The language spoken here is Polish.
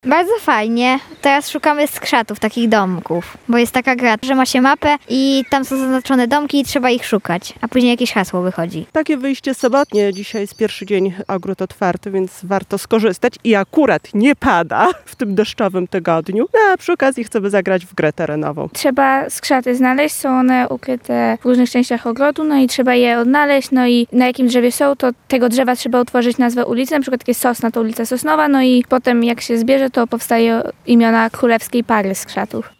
Bardzo fajnie. Teraz szukamy skrzatów, takich domków, bo jest taka gra, że ma się mapę i tam są zaznaczone domki i trzeba ich szukać, a później jakieś hasło wychodzi. Takie wyjście sobotnie, dzisiaj jest pierwszy dzień ogród otwarty, więc warto skorzystać i akurat nie pada w tym deszczowym tygodniu, a przy okazji chcemy zagrać w grę terenową. Trzeba skrzaty znaleźć, są one ukryte w różnych częściach ogrodu, no i trzeba je odnaleźć, no i na jakim drzewie są, to tego drzewa trzeba utworzyć nazwę ulicy, na przykład jak jest sosna, to ulica Sosnowa, no i potem jak się zbierze, to powstaje imiona królewskiej pary skrzatów.